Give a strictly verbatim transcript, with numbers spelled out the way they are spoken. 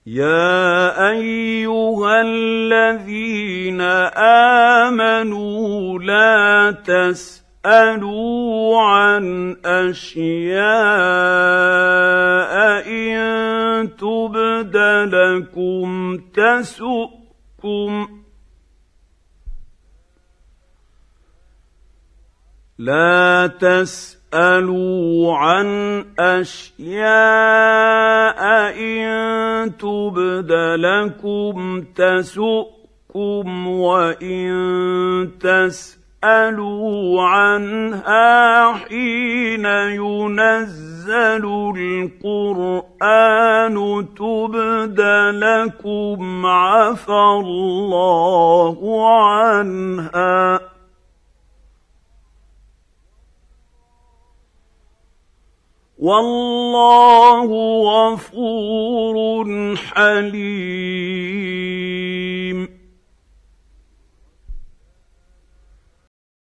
يَا أَيُّهَا الَّذِينَ آمَنُوا لَا تَسْأَلُوا عَنْ أَشْيَاءَ إِن تُبْدَ لَكُمْ تَسُؤْكُمْ لَا تَسْأَلُوا عَنْ أَشْيَاءَ إِن تُبْدَ لَكُمْ تَسُؤْكُمْ وَإِن تَسْأَلُوا عَنْهَا حِينَ يُنَزَّلُ الْقُرْآنُ تُبْدَ لَكُمْ عَفَا اللَّهُ عَنْهَا ۗ وَاللَّهُ غَفُورٌ حَلِيمٌ.